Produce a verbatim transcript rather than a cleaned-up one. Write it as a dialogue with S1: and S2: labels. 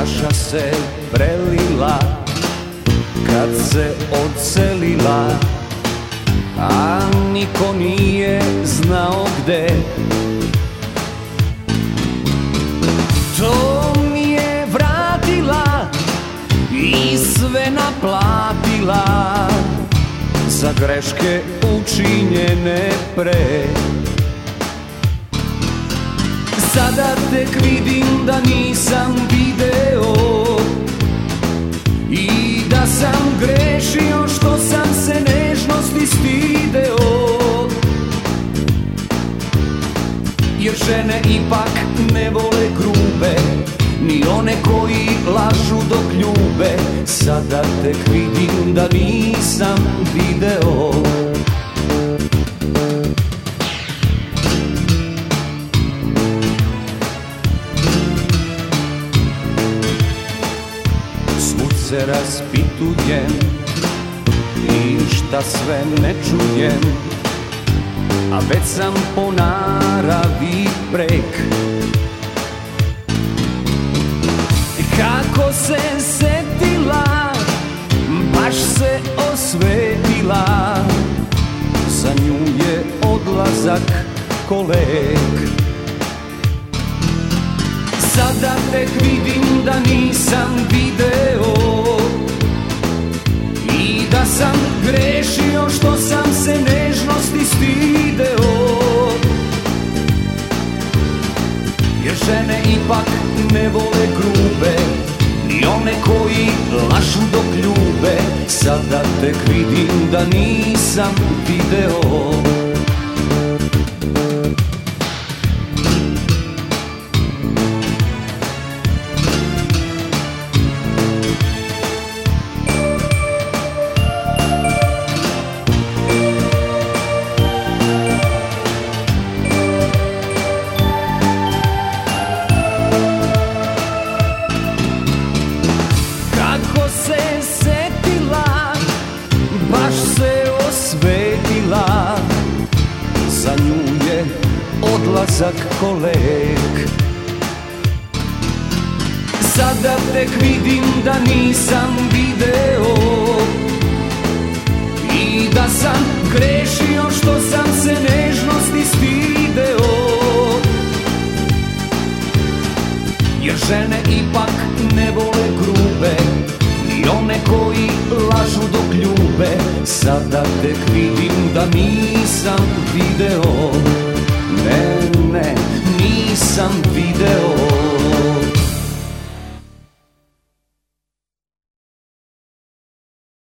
S1: čaša se prelila kad se odselila, a niko nije znao gde. To mi je vratila i sve naplatila za greške učinjene pre. Sada tek vidim da nisam video i da sam grešio što sam se nežnosti stideo. Jer žene ipak ne vole grube, ni one koji lažu dok ljube. Sada tek vidim da nisam video. Svud se raspitujem i šta sve ne čujem, a već sam po naravi prek. Kako se setila, baš se osvetila, za nju je odlazak ko lek. Sada tek vidim da nisam video i da sam grešio što sam se nežnosti stideo. Jer žene ipak ne vole grube, ni one koji lažu dok ljube. Sada tek vidim da nisam video. Za nju je odlazak ko lek. Sada tek vidim da nisam video i da sam grešio što sam se nežnosti stideo. Jer žene ipak ne vole grube, ni one koji lažu dok ljube. Sada tek vidim da nisam video.